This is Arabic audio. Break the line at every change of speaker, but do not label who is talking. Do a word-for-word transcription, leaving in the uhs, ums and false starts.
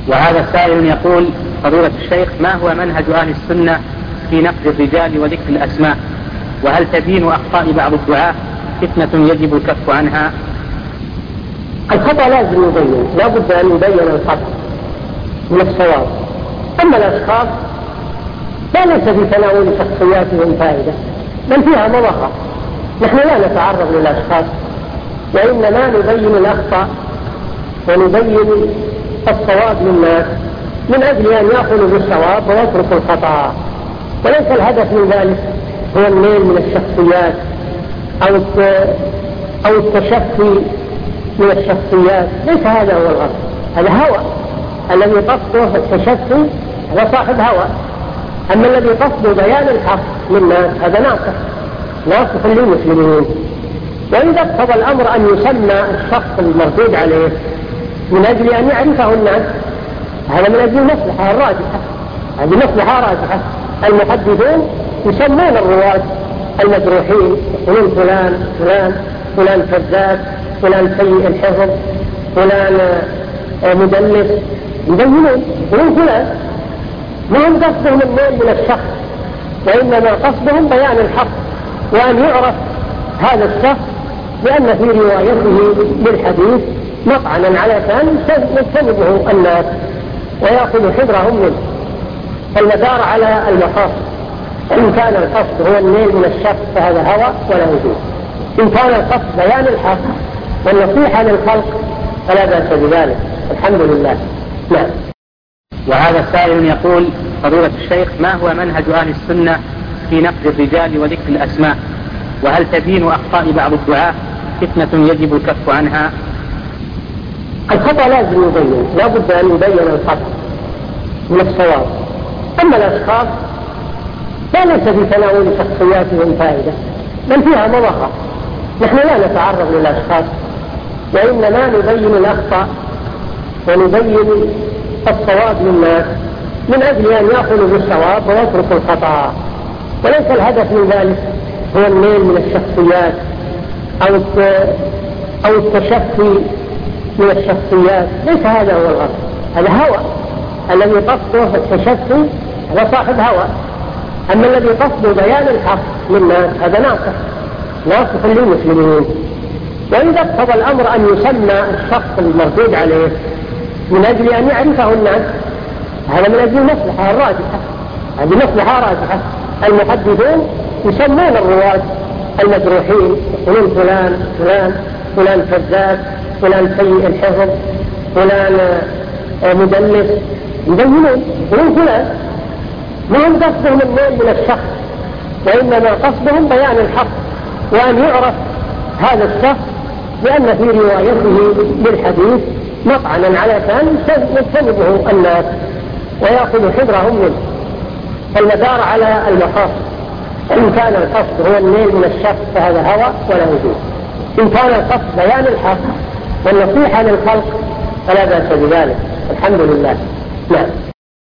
وهذا السائل يقول: فضيلة الشيخ، ما هو منهج أهل السنة في نقد الرجال وذكر الأسماء؟ وهل تبين أخطاء بعض الدعاة فتنة يجب الكف عنها؟
الخطأ لازم يبين، لا بد أن يبين الخطأ من الصواب. أما الأشخاص فليس في تناول شخصياتهم فائدة، بل فيها مضرة. نحن لا نتعرض للأشخاص، وإنما نبين الأخطاء ونبين الصواب للناس من أجل أن يأخذوا بالصواب ويتركوا الخطأ. وليس الهدف من ذلك هو النيل من الشخصيات أو أو التشفي من الشخصيات، ليس هذا هو الغرض. هذا هوى، الذي قصده التشفي هذا صاحب هوى. أما الذي قصده بيان الحق للناس هذا ناصح ناصح للمسلمين. وإذا اقتضى الأمر أن يسمى الشخص المردود عليه من أجل أن يعرفه الناس، هذا من أجل المصلحة الراجحة، هذه مصلحة راجحة. المحدثون يسمون الرواة المجروحين، يقولون فلان فلان فلان كذاب، فلان سيء الحفظ، فلان مدلس، يبينون يقولون فلان. ما هم قصدهم النيل من الشخص، وإنما قصدهم بيان الحق وأن يعرف هذا الشخص لأن في روايته للحديث مطعنا على كان يجتنبه الناس ويأخذ حذرهم منه. فالمدار على المقاصد. إن كان القصد هو النيل من الشخص فهذا هوى ولا وجود. إن كان القصد بيان الحق والنصيحة للخلق فلا بأس بذلك، الحمد لله. نعم.
وهذا السائل يقول: فضيلة الشيخ، ما هو منهج أهل السنة في نقد الرجال وذكر الأسماء؟ وهل تبين أخطاء بعض الدعاة فتنة يجب الكف عنها؟
الخطأ لازم يبين، لا بد أن يبين الخطأ من الصواب. أما الأشخاص فليس في تناول شخصياتهم فائدة، بل فيها مضرة. نحن لا نتعرض للأشخاص، وإنما نبين الأخطاء ونبين الصواب للناس من أجل أن يأخذوا بالصواب ويتركوا الخطأ. وليس الهدف من ذلك هو النيل من الشخصيات أو أو التشفي من الشخصيات، ليس هذا هو الغرض. هذا هوى، الذي قصده التشفي هذا صاحب هوى. أما الذي قصده بيان الحق للناس هذا ناصح ناصح للمسلمين. وإذا اقتضى الأمر أن يسمى الشخص المردود عليه من أجل أن يعرفه الناس، هذا من أجل المصلحة الراجحة، هذه مصلحة راجحة. المحدثون يسمون الرواة المجروحين، يقولون فلان فلان فلان كذاب، فلان سيء الحفظ، فلان مدلس، يبينون يقولون فلان. ما هم قصدهم النيل من الشخص، وإنما قصدهم بيان الحق وأن يعرف هذا الشخص لأن في روايته للحديث مطعنا على كان يجتنبه الناس ويأخذ حذرهم منه. فالمدار على المقاصد. إن كان القصد هو النيل من الشخص فهذا هوى ولا وجود. إن كان القصد بيان الحق والنصيحة للخلق فلا بأس بذلك، الحمد لله. نعم.